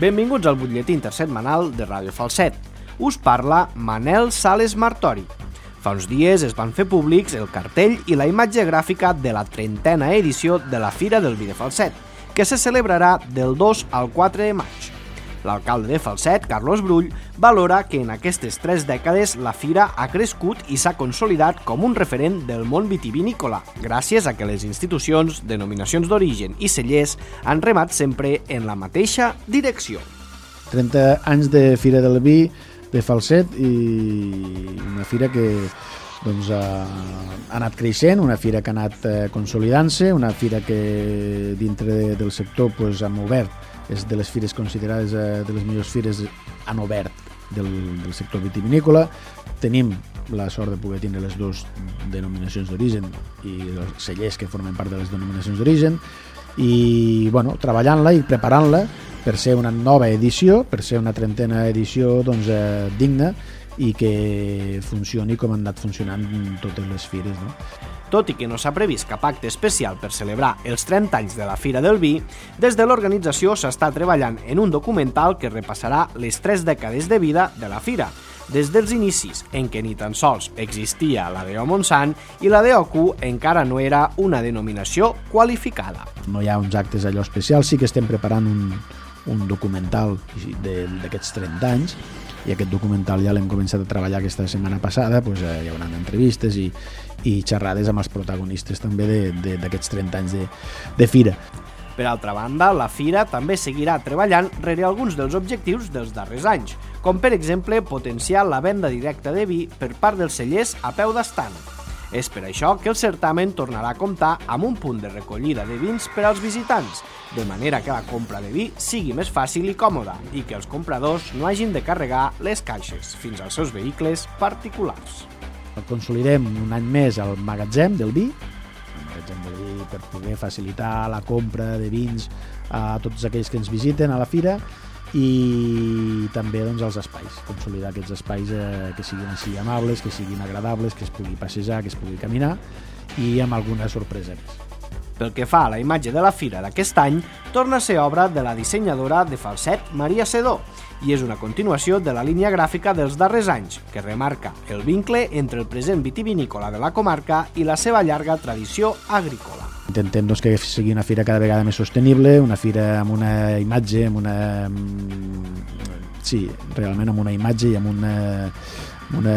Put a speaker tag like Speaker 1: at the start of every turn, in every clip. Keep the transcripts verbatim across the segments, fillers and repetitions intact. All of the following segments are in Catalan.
Speaker 1: Benvinguts al butlletí intersetmanal de Ràdio Falset. Us parla Manel Sales Martori. Fa uns dies es van fer públics el cartell i la imatge gràfica de la trentena edició de la Fira del Vi de Falset, que se celebrarà del dos al quatre de maig. L'alcalde de Falset, Carlos Brull, valora que en aquestes tres dècades la fira ha crescut i s'ha consolidat com un referent del món vitivinícola, gràcies a que les institucions, denominacions d'origen i cellers han remat sempre en la mateixa direcció.
Speaker 2: trenta anys de Fira del Vi de Falset i una fira que doncs, ha, ha anat creixent, una fira que ha anat eh, consolidant-se, una fira que dintre de, del sector pues, hem obert, és de les fires considerades eh, de les millors fires han obert del, del sector vitivinícola. Tenim la sort de poder tindre les dues denominacions d'origen i els cellers que formen part de les denominacions d'origen i bueno, treballant-la i preparant-la per ser una nova edició, per ser una trentena edició doncs, eh, digna i que funcioni com han anat funcionant totes les fires, no?
Speaker 1: Tot i que no s'ha previst cap acte especial per celebrar els trenta anys de la Fira del Vi, des de l'organització s'està treballant en un documental que repassarà les tres dècades de vida de la Fira, des dels inicis, en què ni tan sols existia la D O Montsant i la D O Q encara no era una denominació qualificada.
Speaker 2: No hi ha uns actes allò especials, sí que estem preparant un, un documental d'aquests trenta anys, i aquest documental ja l'hem començat a treballar aquesta setmana passada, doncs, eh, hi haurà entrevistes i, i xerrades amb els protagonistes també d'aquests trenta anys de, de fira.
Speaker 1: Per altra banda, la Fira també seguirà treballant rere alguns dels objectius dels darrers anys, com per exemple potenciar la venda directa de vi per part dels cellers a peu d'estand. És per això que el certamen tornarà a comptar amb un punt de recollida de vins per als visitants, de manera que la compra de vi sigui més fàcil i còmoda i que els compradors no hagin de carregar les caixes fins als seus vehicles particulars.
Speaker 2: Consolidem un any més el magatzem del vi, el magatzem del vi per poder facilitar la compra de vins a tots aquells que ens visiten a la fira i també doncs, els espais, consolidar aquests espais eh, que siguin així amables, que siguin agradables, que es pugui passejar, que es pugui caminar i amb alguna sorpresa més.
Speaker 1: Pel que fa a la imatge de la fira d'aquest any, torna a ser obra de la dissenyadora de Falset, Maria Sedó, i és una continuació de la línia gràfica dels darrers anys, que remarca el vincle entre el present vitivinícola de la comarca i la seva llarga tradició agrícola.
Speaker 2: Intentem doncs, que sigui una fira cada vegada més sostenible, una fira amb una imatge, amb una... sí, realment amb una imatge i amb una... una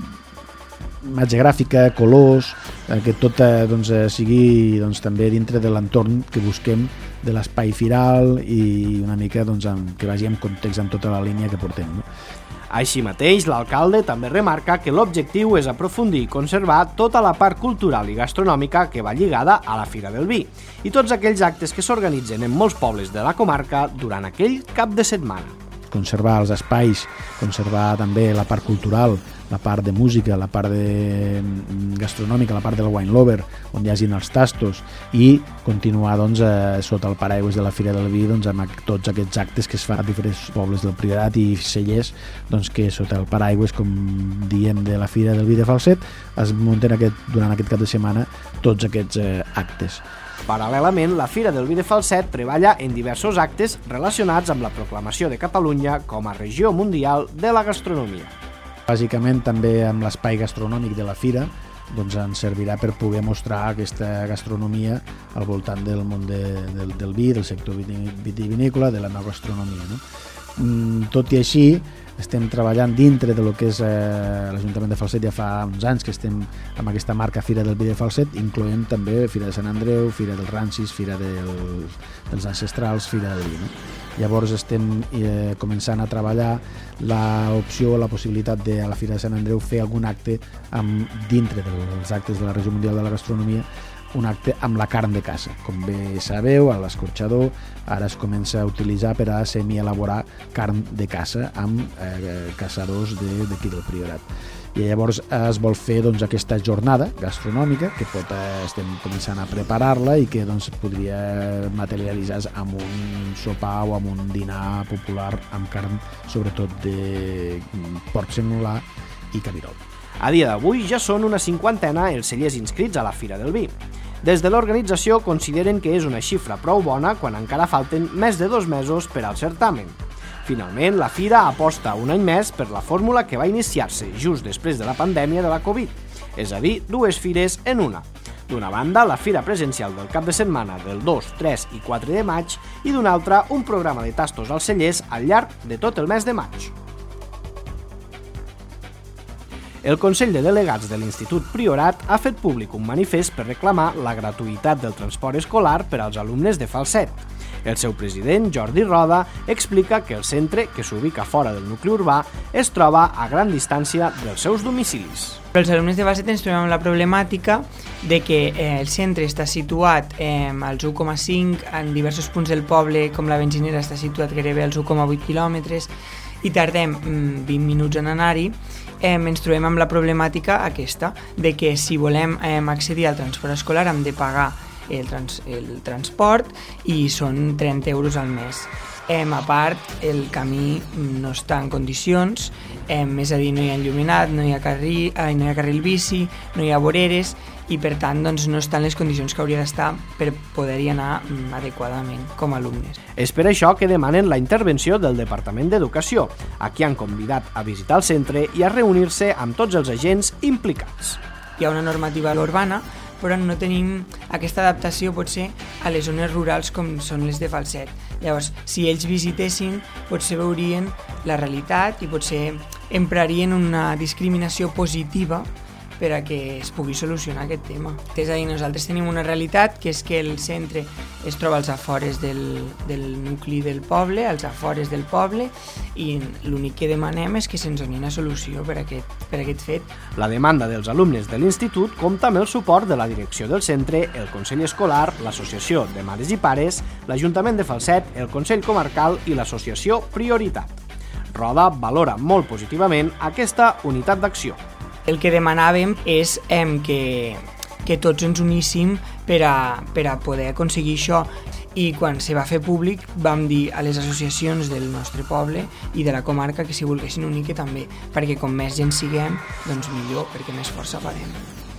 Speaker 2: imatge gràfica, colors, eh, que tot eh, doncs, sigui doncs, també dintre de l'entorn que busquem de l'espai firal i una mica doncs, amb, que vagi en context amb tota la línia que portem. No?
Speaker 1: Així mateix, l'alcalde també remarca que l'objectiu és aprofundir i conservar tota la part cultural i gastronòmica que va lligada a la Fira del Vi i tots aquells actes que s'organitzen en molts pobles de la comarca durant aquell cap de setmana.
Speaker 2: Conservar els espais, conservar també la part cultural, la part de música, la part de gastronòmica, la part del wine lover, on hi hagin els tastos i continuar doncs, eh, sota el paraigües de la Fira del Vi doncs, amb tots aquests actes que es fan a diferents pobles del Priorat i cellers doncs, que sota el paraigües, com diem, de la Fira del Vi de Falset es munten aquest, durant aquest cap de setmana tots aquests eh, actes.
Speaker 1: Paral·lelament, la Fira del Vi de Falset treballa en diversos actes relacionats amb la proclamació de Catalunya com a regió mundial de la gastronomia.
Speaker 2: Bàsicament també amb l'espai gastronòmic de la fira doncs ens servirà per poder mostrar aquesta gastronomia al voltant del món de, del, del vi, del sector vitivinícola, de la nova gastronomia. No? Tot i així, estem treballant dintre de lo que és eh, l'Ajuntament de Falset. Ja fa uns anys que estem amb aquesta marca Fira del Vi de Falset, incloent també Fira de Sant Andreu, Fira dels Rancis, Fira del, dels Ancestrals, Fira del Vi. No? Llavors estem eh, començant a treballar l'opció o la possibilitat de a la Fira de Sant Andreu fer algun acte amb, dintre dels actes de la Regió Mundial de la Gastronomia, un acte amb la carn de caça. Com bé sabeu, a l'escorxador ara es comença a utilitzar per a semi-elaborar carn de caça amb eh, caçadors d'aquí de, del Priorat. I llavors es vol fer doncs, aquesta jornada gastronòmica que pot, eh, estem començant a preparar-la i que doncs, podria materialitzar amb un sopar o amb un dinar popular amb carn, sobretot de porc senglar i cabirol.
Speaker 1: A dia d'avui ja són una cinquantena els cellers inscrits a la Fira del Vi. Des de l'organització consideren que és una xifra prou bona quan encara falten més de dos mesos per al certamen. Finalment, la fira aposta un any més per la fórmula que va iniciar-se just després de la pandèmia de la Covid, és a dir, dues fires en una. D'una banda, la fira presencial del cap de setmana del dos, tres i quatre de maig i d'una altra, un programa de tastos als cellers al llarg de tot el mes de maig. El Consell de Delegats de l'Institut Priorat ha fet públic un manifest per reclamar la gratuïtat del transport escolar per als alumnes de Falset. El seu president, Jordi Roda, explica que el centre, que s'ubica fora del nucli urbà, es troba a gran distància dels seus domicilis.
Speaker 3: Els alumnes de Falset ens trobem amb la problemàtica de que eh, el centre està situat eh, als u coma cinc, en diversos punts del poble, com la Benzinera, està situat gairebé als u coma vuit quilòmetres, i tardem mm, vint minuts en anar-hi. Eh, ens trobem amb la problemàtica aquesta, de que si volem eh, accedir al transport escolar hem de pagar el, trans, el transport i són trenta euros al mes. Eh, a part, el camí no està en condicions, eh, és a dir, no hi ha enlluminat, no hi ha carril, eh, no hi ha carril bici, no hi ha voreres i per tant doncs, no estan les condicions que hauria d'estar per poder-hi anar mm, adequadament com a alumnes.
Speaker 1: És per això que demanen la intervenció del Departament d'Educació, a qui han convidat a visitar el centre i a reunir-se amb tots els agents implicats.
Speaker 3: Hi ha una normativa urbana, però no tenim aquesta adaptació potser a les zones rurals com són les de Falset. Llavors, si ells visitessin, potser veurien la realitat i potser emprarien una discriminació positiva per a que es pugui solucionar aquest tema. És a dir, nosaltres tenim una realitat que és que el centre es troba als afores del, del nucli del poble, als afores del poble, i l'únic que demanem és que se'ns doni una solució per a aquest, per a aquest fet.
Speaker 1: La demanda dels alumnes de l'institut compta amb el suport de la direcció del centre, el Consell Escolar, l'Associació de Mares i Pares, l'Ajuntament de Falset, el Consell Comarcal i l'Associació Prioritat. Roda valora molt positivament aquesta unitat d'acció.
Speaker 3: El que demanàvem és eh, que, que tots ens uníssim per a, per a poder aconseguir això, i quan se va fer públic vam dir a les associacions del nostre poble i de la comarca que si volguessin unir que també, perquè com més gent siguem, doncs millor, perquè més força farem.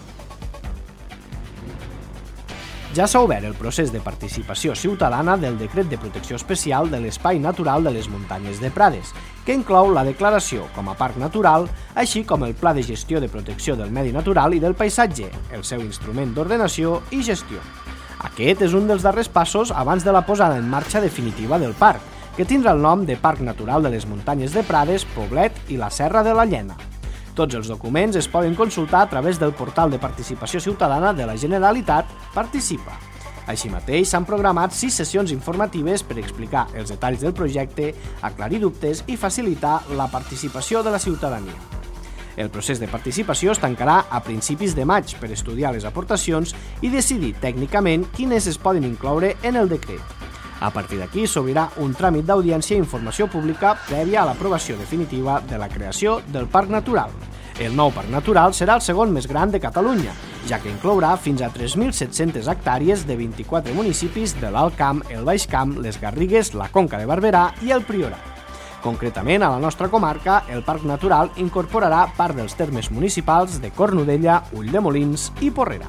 Speaker 1: Ja s'ha obert el procés de participació ciutadana del Decret de Protecció Especial de l'Espai Natural de les Muntanyes de Prades, que inclou la declaració com a parc natural, així com el Pla de Gestió de Protecció del Medi Natural i del Paisatge, el seu instrument d'ordenació i gestió. Aquest és un dels darrers passos abans de la posada en marxa definitiva del parc, que tindrà el nom de Parc Natural de les Muntanyes de Prades, Poblet i la Serra de la Llena. Tots els documents es poden consultar a través del portal de participació ciutadana de la Generalitat Participa. Així mateix, s'han programat sis sessions informatives per explicar els detalls del projecte, aclarir dubtes i facilitar la participació de la ciutadania. El procés de participació es tancarà a principis de maig per estudiar les aportacions i decidir tècnicament quines es poden incloure en el decret. A partir d'aquí s'obrirà un tràmit d'audiència i informació pública prèvia a l'aprovació definitiva de la creació del Parc Natural. El nou Parc Natural serà el segon més gran de Catalunya, ja que inclourà fins a tres mil set-centes hectàrees de vint-i-quatre municipis de l'Alt Camp, el Baix Camp, les Garrigues, la Conca de Barberà i el Priorat. Concretament, a la nostra comarca, el Parc Natural incorporarà part dels termes municipals de Cornudella, Ulldemolins i Porrera.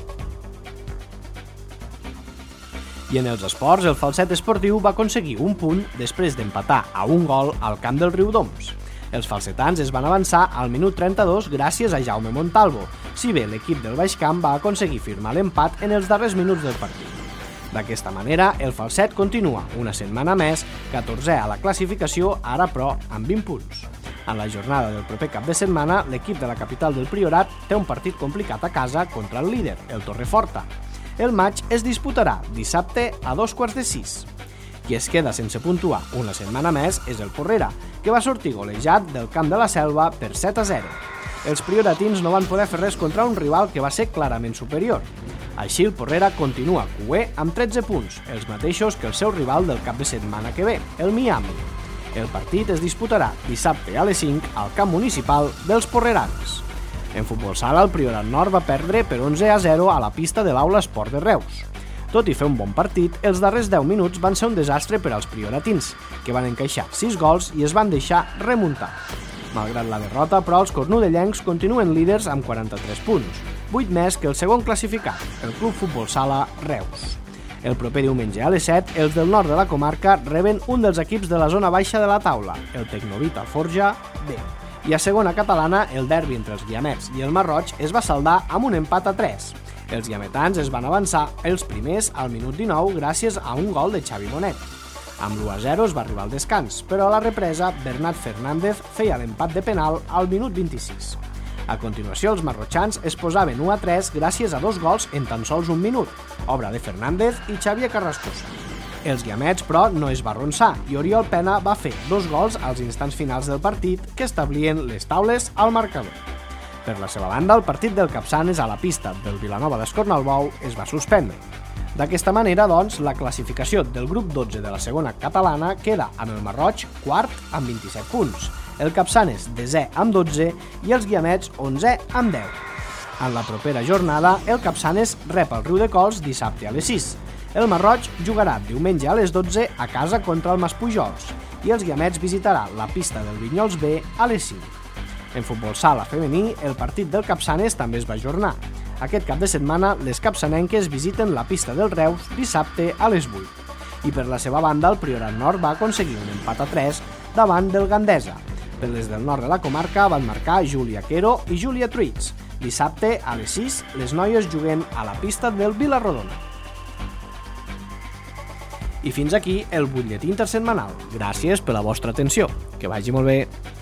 Speaker 1: I en els esports, el Falset Esportiu va aconseguir un punt després d'empatar a un gol al camp del Riudoms. Els falsetans es van avançar al minut trenta-dos gràcies a Jaume Montalvo, si bé l'equip del Baix Camp va aconseguir firmar l'empat en els darrers minuts del partit. D'aquesta manera, el Falset continua una setmana més, catorzè a la classificació, ara però amb vint punts. En la jornada del proper cap de setmana, l'equip de la capital del Priorat té un partit complicat a casa contra el líder, el Torreforta. El maig es disputarà dissabte a dos quarts de sis. Qui es queda sense puntuar una setmana més és el Porrera, que va sortir golejat del Camp de la Selva per set a zero. Els prioratins no van poder fer res contra un rival que va ser clarament superior. Així el Porrera continua cuer amb tretze punts, els mateixos que el seu rival del cap de setmana que ve, el Miami. El partit es disputarà dissabte a les cinc al camp municipal dels porrerans. En futbol sala, el Priorat Nord va perdre per onze a zero a la pista de l'Aula Esport de Reus. Tot i fer un bon partit, els darrers deu minuts van ser un desastre per als prioratins, que van encaixar sis gols i es van deixar remuntar. Malgrat la derrota, però, els cornudellencs continuen líders amb quaranta-tres punts, vuit més que el segon classificat, el Club Futbol Sala Reus. El proper diumenge a les set, els del nord de la comarca reben un dels equips de la zona baixa de la taula, el Tecnovita Forja B. I a segona catalana, el derbi entre els guiamets i el Marroig es va saldar amb un empat a tres. Els guiametans es van avançar els primers al minut dinou gràcies a un gol de Xavi Bonet. Amb l'u a zero es va arribar al descans, però a la represa Bernat Fernández feia l'empat de penal al minut vint-i-sis. A continuació, els marrotxans es posaven u a tres gràcies a dos gols en tan sols un minut, obra de Fernández i Xavier Carrascosa. Els guiamets, però, no es va arronsar i Oriol Pena va fer dos gols als instants finals del partit que establien les taules al marcador. Per la seva banda, el partit del Capçanes a la pista del Vilanova d'Escornalbou es va suspendre. D'aquesta manera, doncs, la classificació del grup dotze de la segona catalana queda amb el Marroig quart amb vint-i-set punts, el Capçanes desè amb dotze i els guiamets onzè amb deu. En la propera jornada, el Capçanes rep el Riudecols dissabte a les sis. El Marroig jugarà diumenge a les dotze a casa contra el Maspujols i els guiamets visitarà la pista del Vinyols B a les cinc. En futbol sala femení, el partit del Capçanes també es va ajornar. Aquest cap de setmana, les capçanenques visiten la pista del Reus dissabte a les vuit. I per la seva banda, el Priorat Nord va aconseguir un empat a tres davant del Gandesa. Per les del nord de la comarca van marcar Júlia Quero i Júlia Truits. Dissabte, a les sis, les noies juguen a la pista del Vilarrodona. I fins aquí el butlletí intersetmanal. Gràcies per la vostra atenció. Que vagi molt bé.